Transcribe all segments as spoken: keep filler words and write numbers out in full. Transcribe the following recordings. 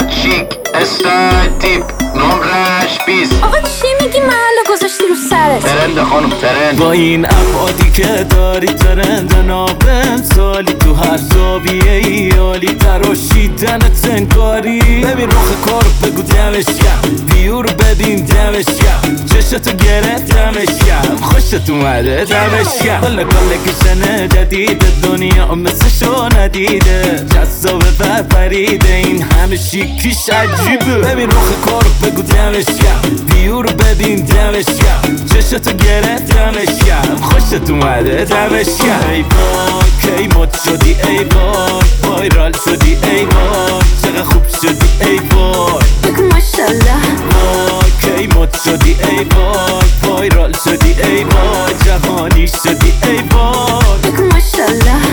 میاد چیک استایل تیپ نمرش بیست. آقا چی میگی محلا گذاشتی رو سرت؟ ترند خانم ترند. با این افعادی که داری ترند نابم سالی تو هر زاویه ای عالی تراشیدنت انکاری. ببین رخ کار بگو دمش گرم ویو رو ببین دمش گرم چشتو گرفتمش گرم خوشت اومده دمش گرم کل کالکشن جدید دنیا مثلشو ندیده جذابه و پریده این همه شیکیش عجیبه. ببین رخ کار بگو دمش گرم ویو رو ببین دمش گرم چشتو گرفتمش گرم خوشت اومده دمش گرم. ای وای کی مد شدی ای وای وایرال شدی ای وای چقدر خوب شدی ای وای بگو ماشالله. وای کی مد شدی ای وای وایرال شدی ای وای جهانی شدی ای وای بگو ماشالله.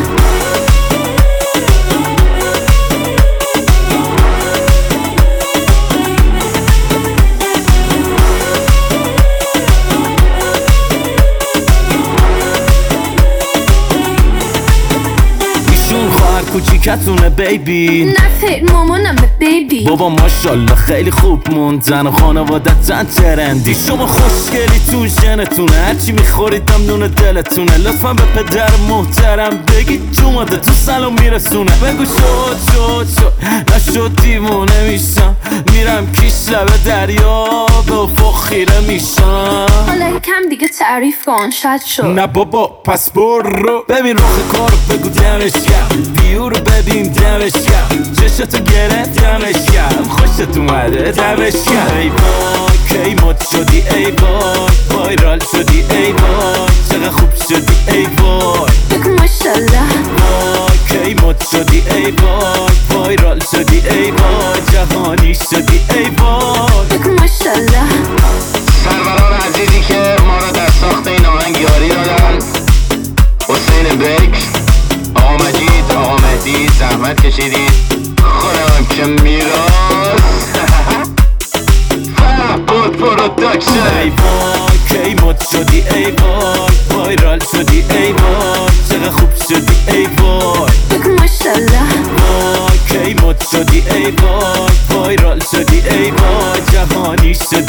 کوچیکتونه بیبی نه خیر مامانمه بیبی. بابا ماشالله خیلی خوب موندن و خانوادتن ترندی. شما خوشگلیتون ژنتونه هرچی میخورید ممنون دلتونه. لطفا به پدر محترم بگید جو اومده تو سلام میرسونه. بگو شد شد شد نشد دیوونه میشم میرم کیش لبه دریا به افق خیره میشم. حالا یکم دیگه تعریف کن شاید شد. نه بابا پس برو. ببین رخ کار بگو دمش گرم ویو رو ببین دمش گرم چشتو گرفتمش گرم خوشت اومده دمش گرم. ای وای کی مد شدی ای وای وایرال شدی ای وای چقدر خوب شدی ای وای بگو ماشالله. وای کی مد شدی ای وای وایرال شدی ای وای جهانی شدی ای وای بگو ماشالله. سروران عزیزی که ما را در ساخت این آهنگ یاری دادن حسین بکر، آقا مجید، آقا مهدی زحمت کشیدید. خودم که میراز فرهاد پروداکشن. ای وای کی مد شدی ای وای وایرال شدی ای وای چقدر خوب شدی ای وای بگو ماشالله. وای کی مد شدی ای وای وایرال شدی ای وای جهانی شدی